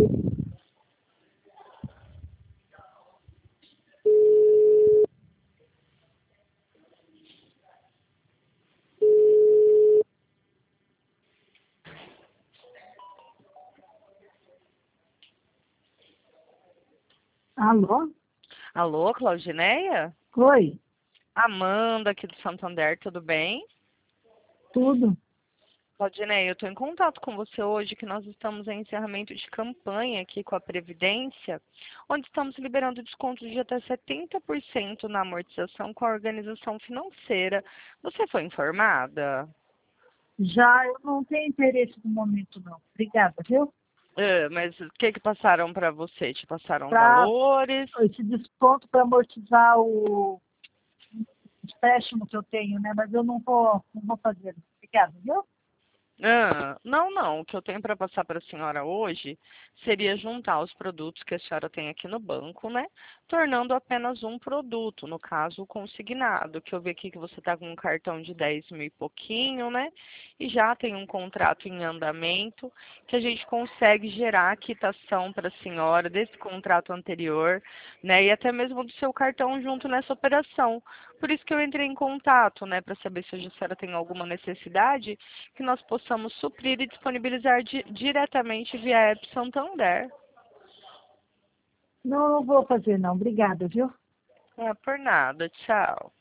Alô? Alô, Claudineia? Oi, Amanda aqui do Santander, tudo bem? tudo. Claudineia, eu estou em contato com você hoje que nós estamos em encerramento de campanha aqui com a Previdência, onde estamos liberando descontos de até 70% na amortização com a organização financeira. Você foi informada? Já eu não tenho interesse no momento, não. Obrigada, viu? Mas o que passaram para você? Te passaram Para valores? esse desconto para amortizar o empréstimo que eu tenho, né? Mas eu não vou fazer. Obrigada, viu? Não. O que eu tenho para passar para a senhora hoje seria juntar os produtos que a senhora tem aqui no banco, né? Tornando apenas um produto, no caso, o consignado, que eu vi aqui que você está com um cartão de 10 mil e pouquinho, né? E já tem um contrato em andamento, que a gente consegue gerar a quitação para a senhora desse contrato anterior, né? E até mesmo do seu cartão junto nessa operação. Por isso que eu entrei em contato, né? Para saber se a senhora tem alguma necessidade que nós possamos suprir e disponibilizar diretamente via App Santander. Não vou fazer, não. Obrigada, viu? Por nada. Tchau.